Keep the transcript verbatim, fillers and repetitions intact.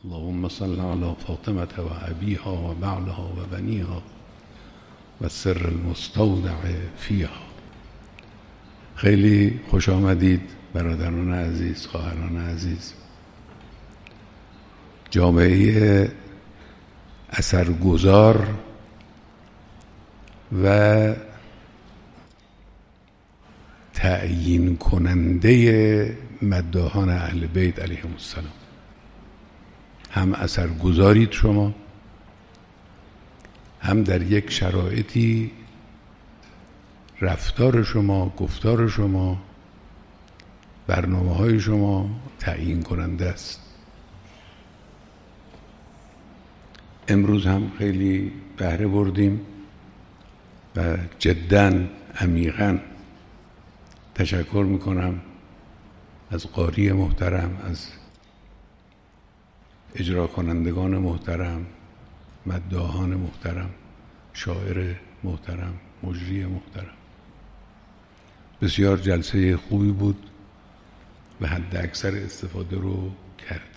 اللهم صل على فاطمة و ابیها و بعلها و بنیها و سر المستودع فیها. خیلی خوش آمدید برادران عزیز، خواهران عزیز. جامعه اثرگذار و تعیین کننده مداحان اهل بیت علیهم السلام. هم اثرگذارید شما، هم در یک شرایطی رفتار شما، گفتار شما، برنامه های شما تعیین کننده است. امروز هم خیلی بهره بردیم و جداً عمیقاً تشکر میکنم از قاری محترم، از اجرا کنندگان محترم، مداحان محترم، شاعر محترم، مجری محترم. بسیار جلسه خوبی بود و حد اکثر استفاده رو کرد.